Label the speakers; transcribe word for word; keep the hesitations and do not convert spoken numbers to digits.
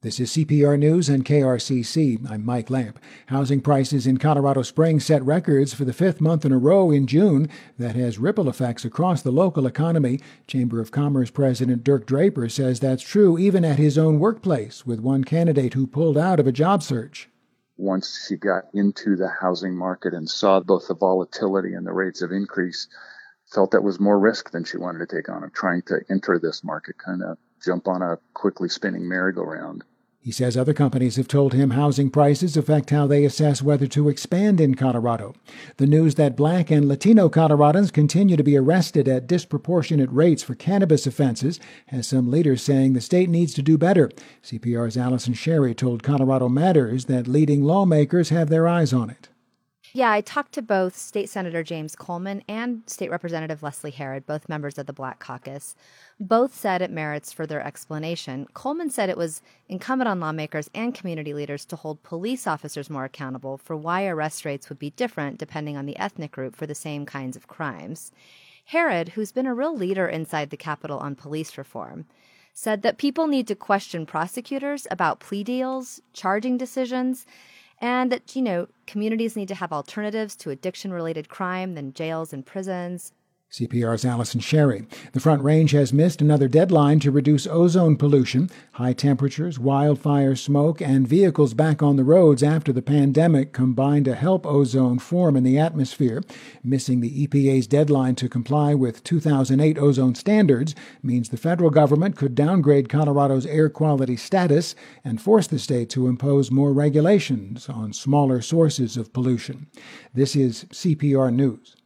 Speaker 1: This is C P R News and K R C C. I'm Mike Lamp. Housing prices in Colorado Springs set records for the fifth month in a row in June. That has ripple effects across the local economy. Chamber of Commerce President Dirk Draper says that's true even at his own workplace, with one candidate who pulled out of a job search.
Speaker 2: Once she got into the housing market and saw both the volatility and the rates of increase, felt that was more risk than she wanted to take on of trying to enter this market, kind of jump on a quickly spinning merry-go-round.
Speaker 1: He says other companies have told him housing prices affect how they assess whether to expand in Colorado. The news that Black and Latino Coloradans continue to be arrested at disproportionate rates for cannabis offenses has some leaders saying the state needs to do better. C P R's Allison Sherry told Colorado Matters that leading lawmakers have their eyes on it.
Speaker 3: Yeah, I talked to both State Senator James Coleman and State Representative Leslie Herod, both members of the Black Caucus. Both said it merits further explanation. Coleman said it was incumbent on lawmakers and community leaders to hold police officers more accountable for why arrest rates would be different depending on the ethnic group for the same kinds of crimes. Herod, who's been a real leader inside the Capitol on police reform, said that people need to question prosecutors about plea deals, charging decisions, and that, you know, communities need to have alternatives to addiction-related crime than jails and prisons.
Speaker 1: C P R's Allison Sherry. The Front Range has missed another deadline to reduce ozone pollution. High temperatures, wildfire smoke, and vehicles back on the roads after the pandemic combined to help ozone form in the atmosphere. Missing the E P A's deadline to comply with two thousand eight ozone standards means the federal government could downgrade Colorado's air quality status and force the state to impose more regulations on smaller sources of pollution. This is C P R News.